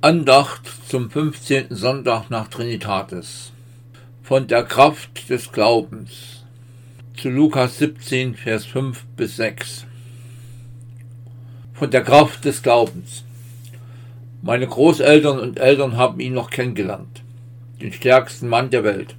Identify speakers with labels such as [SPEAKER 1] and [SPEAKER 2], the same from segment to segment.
[SPEAKER 1] Andacht zum 15. Sonntag nach Trinitatis. Von der Kraft des Glaubens. Zu Lukas 17, Vers 5 bis 6. Von der Kraft des Glaubens. Meine Großeltern und Eltern haben ihn noch kennengelernt. Den stärksten Mann der Welt.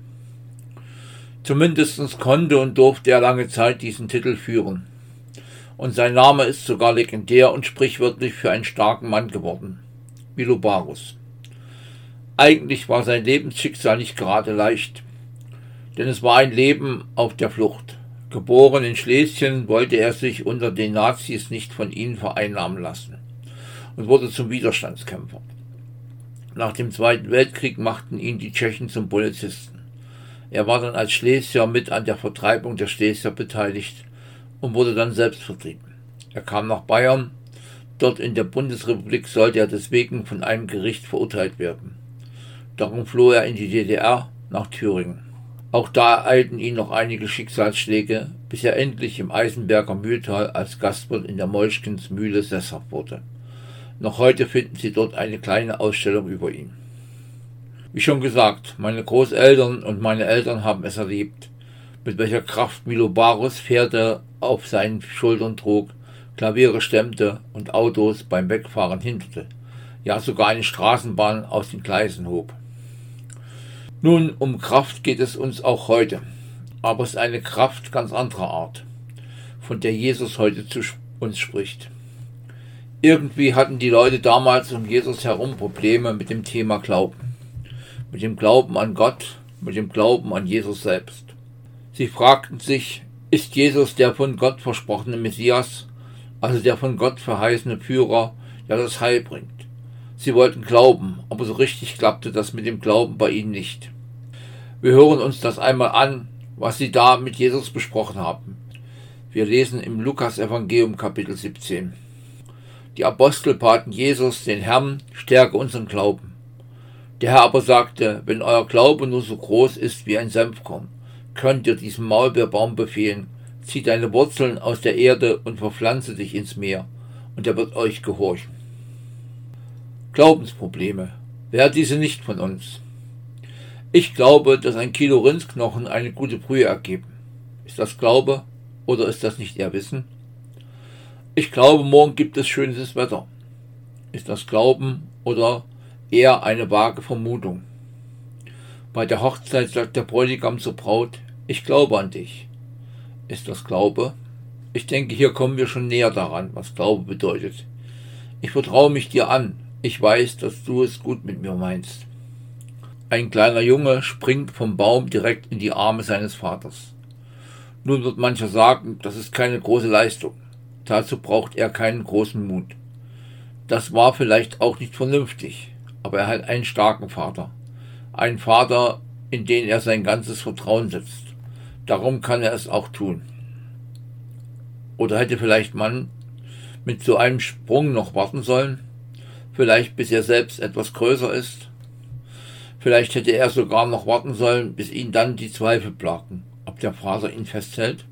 [SPEAKER 1] Zumindest konnte und durfte er lange Zeit diesen Titel führen. Und sein Name ist sogar legendär und sprichwörtlich für einen starken Mann geworden. Milobarus. Eigentlich war sein Lebensschicksal nicht gerade leicht, denn es war ein Leben auf der Flucht. Geboren in Schlesien, wollte er sich unter den Nazis nicht von ihnen vereinnahmen lassen und wurde zum Widerstandskämpfer. Nach dem Zweiten Weltkrieg machten ihn die Tschechen zum Polizisten. Er war dann als Schlesier mit an der Vertreibung der Schlesier beteiligt und wurde dann selbst vertrieben. Er kam nach Bayern. Dort in der Bundesrepublik sollte er deswegen von einem Gericht verurteilt werden. Darum floh er in die DDR nach Thüringen. Auch da ereilten ihn noch einige Schicksalsschläge, bis er endlich im Eisenberger Mühltal als Gastwirt in der Molchkens Mühle sesshaft wurde. Noch heute finden Sie dort eine kleine Ausstellung über ihn. Wie schon gesagt, meine Großeltern und meine Eltern haben es erlebt, mit welcher Kraft Milobarus Pferde auf seinen Schultern trug, Klaviere stemmte und Autos beim Wegfahren hinderte, ja sogar eine Straßenbahn aus den Gleisen hob. Nun, um Kraft geht es uns auch heute, aber es ist eine Kraft ganz anderer Art, von der Jesus heute zu uns spricht. Irgendwie hatten die Leute damals um Jesus herum Probleme mit dem Thema Glauben, mit dem Glauben an Gott, mit dem Glauben an Jesus selbst. Sie fragten sich, ist Jesus der von Gott versprochene Messias, also der von Gott verheißene Führer, der das Heil bringt? Sie wollten glauben, aber so richtig klappte das mit dem Glauben bei ihnen nicht. Wir hören uns das einmal an, was sie da mit Jesus besprochen haben. Wir lesen im Lukas-Evangelium Kapitel 17. Die Apostel baten Jesus, den Herrn, stärke unseren Glauben. Der Herr aber sagte, wenn euer Glaube nur so groß ist wie ein Senfkorn, könnt ihr diesem Maulbeerbaum befehlen, zieh deine Wurzeln aus der Erde und verpflanze dich ins Meer, und er wird euch gehorchen. Glaubensprobleme. Wer hat diese nicht von uns? Ich glaube, dass ein Kilo Rindsknochen eine gute Brühe ergeben. Ist das Glaube oder ist das nicht eher Wissen? Ich glaube, morgen gibt es schönes Wetter. Ist das Glauben oder eher eine vage Vermutung? Bei der Hochzeit sagt der Bräutigam zur Braut, ich glaube an dich. Ist das Glaube? Ich denke, hier kommen wir schon näher daran, was Glaube bedeutet. Ich vertraue mich dir an. Ich weiß, dass du es gut mit mir meinst. Ein kleiner Junge springt vom Baum direkt in die Arme seines Vaters. Nun wird mancher sagen, das ist keine große Leistung. Dazu braucht er keinen großen Mut. Das war vielleicht auch nicht vernünftig, aber er hat einen starken Vater. Einen Vater, in den er sein ganzes Vertrauen setzt. Darum kann er es auch tun. Oder hätte vielleicht man mit so einem Sprung noch warten sollen? Vielleicht bis er selbst etwas größer ist? Vielleicht hätte er sogar noch warten sollen, bis ihn dann die Zweifel plagten, ob der Vater ihn festhält?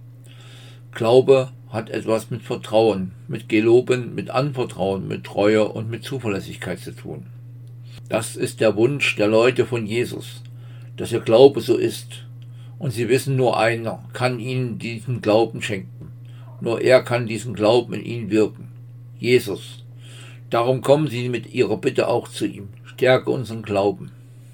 [SPEAKER 1] Glaube hat etwas mit Vertrauen, mit Geloben, mit Anvertrauen, mit Treue und mit Zuverlässigkeit zu tun. Das ist der Wunsch der Leute von Jesus, dass ihr Glaube so ist. Und sie wissen, nur einer kann ihnen diesen Glauben schenken. Nur er kann diesen Glauben in ihnen wirken. Jesus. Darum kommen sie mit ihrer Bitte auch zu ihm. Stärke unseren Glauben.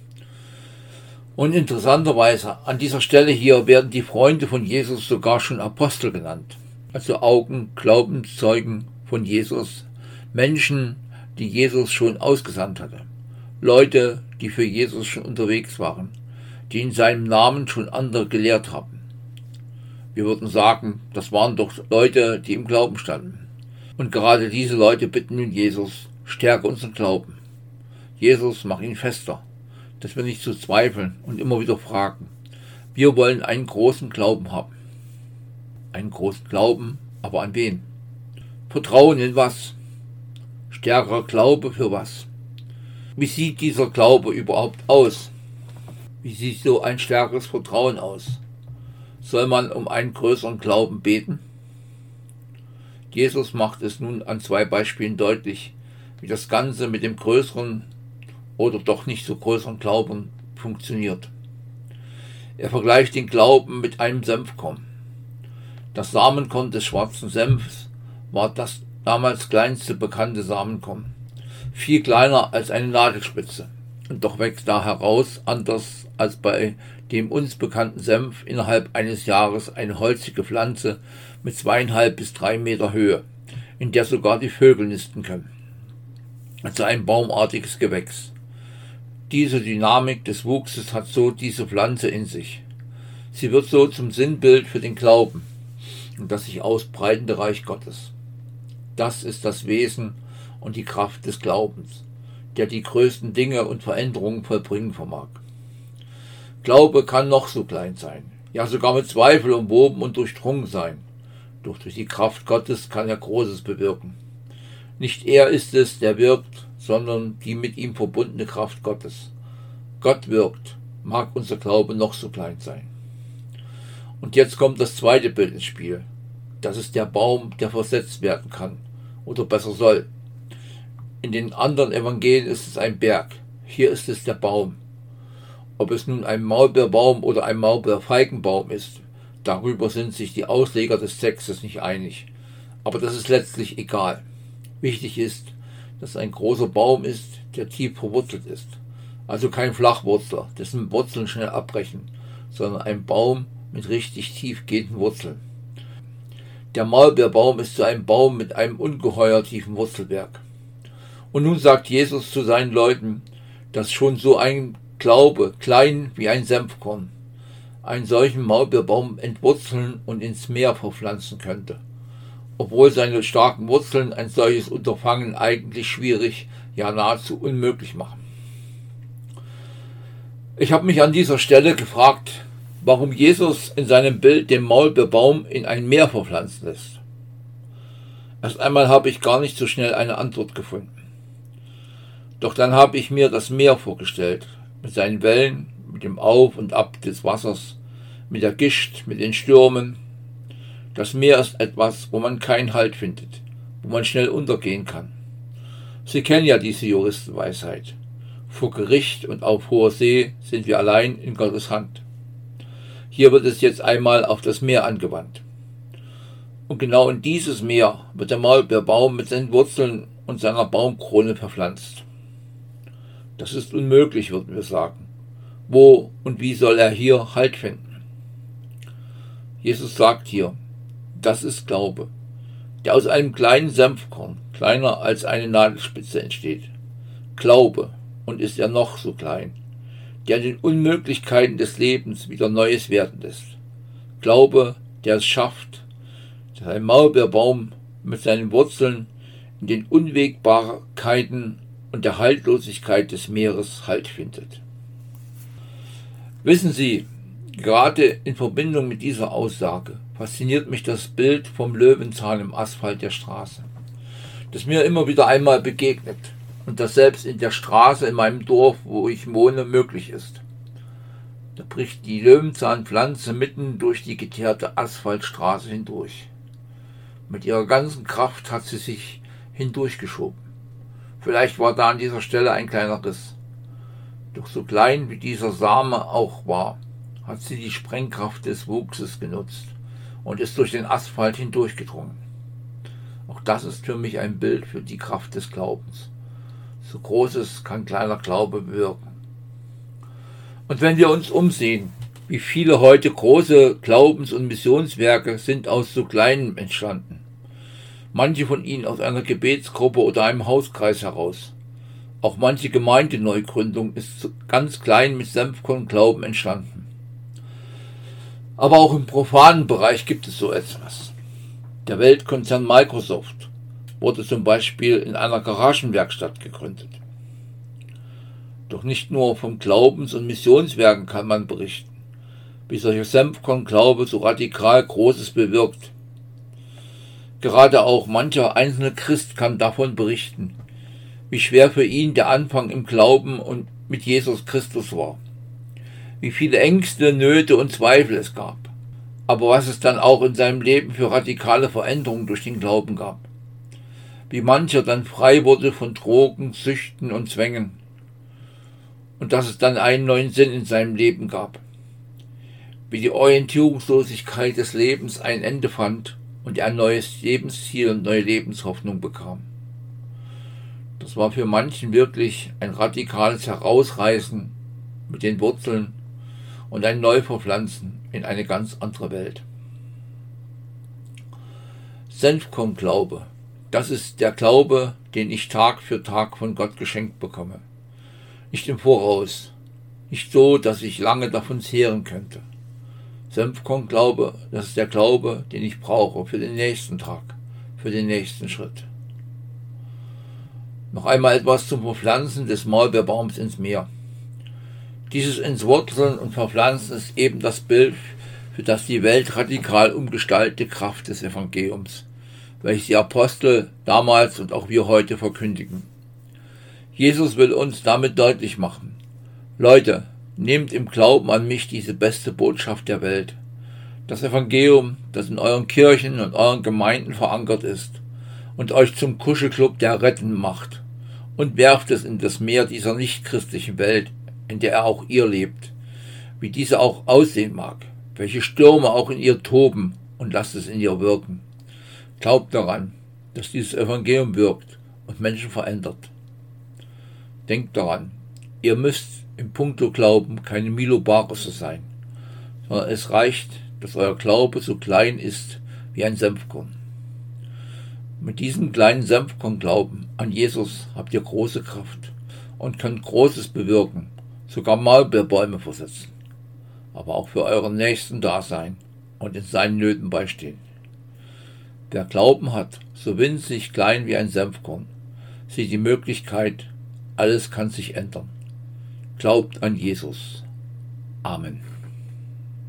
[SPEAKER 1] Und interessanterweise, an dieser Stelle hier werden die Freunde von Jesus sogar schon Apostel genannt. Also Augen, Glaubenszeugen von Jesus. Menschen, die Jesus schon ausgesandt hatte. Leute, die für Jesus schon unterwegs waren, die in seinem Namen schon andere gelehrt haben. Wir würden sagen, das waren doch Leute, die im Glauben standen. Und gerade diese Leute bitten nun Jesus, stärke unseren Glauben. Jesus, mach ihn fester, dass wir nicht so zweifeln und immer wieder fragen. Wir wollen einen großen Glauben haben. Einen großen Glauben, aber an wen? Vertrauen in was? Stärkerer Glaube für was? Wie sieht dieser Glaube überhaupt aus? Wie sieht so ein stärkeres Vertrauen aus? Soll man um einen größeren Glauben beten? Jesus macht es nun an 2 Beispielen deutlich, wie das Ganze mit dem größeren oder doch nicht so größeren Glauben funktioniert. Er vergleicht den Glauben mit einem Senfkorn. Das Samenkorn des schwarzen Senfs war das damals kleinste bekannte Samenkorn, viel kleiner als eine Nadelspitze, und doch wächst da heraus, anders als bei dem uns bekannten Senf, innerhalb eines Jahres eine holzige Pflanze mit 2,5 bis 3 Meter Höhe, in der sogar die Vögel nisten können. Also ein baumartiges Gewächs. Diese Dynamik des Wuchses hat so diese Pflanze in sich. Sie wird so zum Sinnbild für den Glauben und das sich ausbreitende Reich Gottes. Das ist das Wesen und die Kraft des Glaubens, der die größten Dinge und Veränderungen vollbringen vermag. Glaube kann noch so klein sein, ja sogar mit Zweifel umwoben und durchdrungen sein. Doch durch die Kraft Gottes kann er Großes bewirken. Nicht er ist es, der wirkt, sondern die mit ihm verbundene Kraft Gottes. Gott wirkt, mag unser Glaube noch so klein sein. Und jetzt kommt das zweite Bild ins Spiel. Das ist der Baum, der versetzt werden kann, oder besser soll. In den anderen Evangelien ist es ein Berg, hier ist es der Baum. Ob es nun ein Maulbeerbaum oder ein Maulbeerfeigenbaum ist, darüber sind sich die Ausleger des Textes nicht einig. Aber das ist letztlich egal. Wichtig ist, dass es ein großer Baum ist, der tief verwurzelt ist. Also kein Flachwurzler, dessen Wurzeln schnell abbrechen, sondern ein Baum mit richtig tief gehenden Wurzeln. Der Maulbeerbaum ist so ein Baum mit einem ungeheuer tiefen Wurzelwerk. Und nun sagt Jesus zu seinen Leuten, dass schon so ein Glaube, klein wie ein Senfkorn, einen solchen Maulbeerbaum entwurzeln und ins Meer verpflanzen könnte, obwohl seine starken Wurzeln ein solches Unterfangen eigentlich schwierig, ja nahezu unmöglich machen. Ich habe mich an dieser Stelle gefragt, warum Jesus in seinem Bild den Maulbeerbaum in ein Meer verpflanzen lässt. Erst einmal habe ich gar nicht so schnell eine Antwort gefunden. Doch dann habe ich mir das Meer vorgestellt, mit seinen Wellen, mit dem Auf und Ab des Wassers, mit der Gischt, mit den Stürmen. Das Meer ist etwas, wo man keinen Halt findet, wo man schnell untergehen kann. Sie kennen ja diese Juristenweisheit. Vor Gericht und auf hoher See sind wir allein in Gottes Hand. Hier wird es jetzt einmal auf das Meer angewandt. Und genau in dieses Meer wird der Maulbeerbaum mit seinen Wurzeln und seiner Baumkrone verpflanzt. Das ist unmöglich, würden wir sagen. Wo und wie soll er hier Halt finden? Jesus sagt hier, das ist Glaube, der aus einem kleinen Senfkorn, kleiner als eine Nadelspitze, entsteht. Glaube, und ist er noch so klein, der in den Unmöglichkeiten des Lebens wieder Neues werden lässt. Glaube, der es schafft, dass ein Maulbeerbaum mit seinen Wurzeln in den Unwägbarkeiten und der Haltlosigkeit des Meeres Halt findet. Wissen Sie, gerade in Verbindung mit dieser Aussage fasziniert mich das Bild vom Löwenzahn im Asphalt der Straße, das mir immer wieder einmal begegnet und das selbst in der Straße in meinem Dorf, wo ich wohne, möglich ist. Da bricht die Löwenzahnpflanze mitten durch die geteerte Asphaltstraße hindurch. Mit ihrer ganzen Kraft hat sie sich hindurchgeschoben. Vielleicht war da an dieser Stelle ein kleiner Riss. Doch so klein wie dieser Same auch war, hat sie die Sprengkraft des Wuchses genutzt und ist durch den Asphalt hindurchgedrungen. Auch das ist für mich ein Bild für die Kraft des Glaubens. So Großes kann kleiner Glaube bewirken. Und wenn wir uns umsehen, wie viele heute große Glaubens- und Missionswerke sind aus so Kleinem entstanden. Manche von ihnen aus einer Gebetsgruppe oder einem Hauskreis heraus. Auch manche Gemeindeneugründung ist ganz klein mit Senfkornglauben entstanden. Aber auch im profanen Bereich gibt es so etwas. Der Weltkonzern Microsoft wurde zum Beispiel in einer Garagenwerkstatt gegründet. Doch nicht nur vom Glaubens- und Missionswerken kann man berichten, wie solcher Senfkornglaube so radikal Großes bewirkt. Gerade auch mancher einzelne Christ kann davon berichten, wie schwer für ihn der Anfang im Glauben und mit Jesus Christus war, wie viele Ängste, Nöte und Zweifel es gab, aber was es dann auch in seinem Leben für radikale Veränderungen durch den Glauben gab. wie mancher dann frei wurde von Drogen, Süchten und Zwängen und dass es dann einen neuen Sinn in seinem Leben gab, wie die Orientierungslosigkeit des Lebens ein Ende fand und er ein neues Lebensziel und neue Lebenshoffnung bekam. Das war für manchen wirklich ein radikales Herausreißen mit den Wurzeln und ein Neuverpflanzen in eine ganz andere Welt. Senfkornglaube, das ist der Glaube, den ich Tag für Tag von Gott geschenkt bekomme. Nicht im Voraus, nicht so, dass ich lange davon zehren könnte. Senfkornglaube, das ist der Glaube, den ich brauche für den nächsten Tag, für den nächsten Schritt. Noch einmal etwas zum Verpflanzen des Maulbeerbaums ins Meer. Dieses Entwurzeln und Verpflanzen ist eben das Bild für das die Welt radikal umgestaltete Kraft des Evangeliums, welches die Apostel damals und auch wir heute verkündigen. Jesus will uns damit deutlich machen: Leute, nehmt im Glauben an mich diese beste Botschaft der Welt, das Evangelium, das in euren Kirchen und euren Gemeinden verankert ist und euch zum Kuschelclub der Rettenden macht, und werft es in das Meer dieser nichtchristlichen Welt, in der auch ihr lebt, wie diese auch aussehen mag, welche Stürme auch in ihr toben, und lasst es in ihr wirken. Glaubt daran, dass dieses Evangelium wirkt und Menschen verändert. Denkt daran, ihr müsst im Puncto Glauben keine Milo Bares sein, sondern es reicht, dass euer Glaube so klein ist wie ein Senfkorn. Mit diesem kleinen Senfkornglauben an Jesus habt ihr große Kraft und könnt Großes bewirken, sogar Maulbeerbäume versetzen, aber auch für euren Nächsten da sein und in seinen Nöten beistehen. Wer Glauben hat, so winzig klein wie ein Senfkorn, sieht die Möglichkeit, alles kann sich ändern. Glaubt an Jesus. Amen.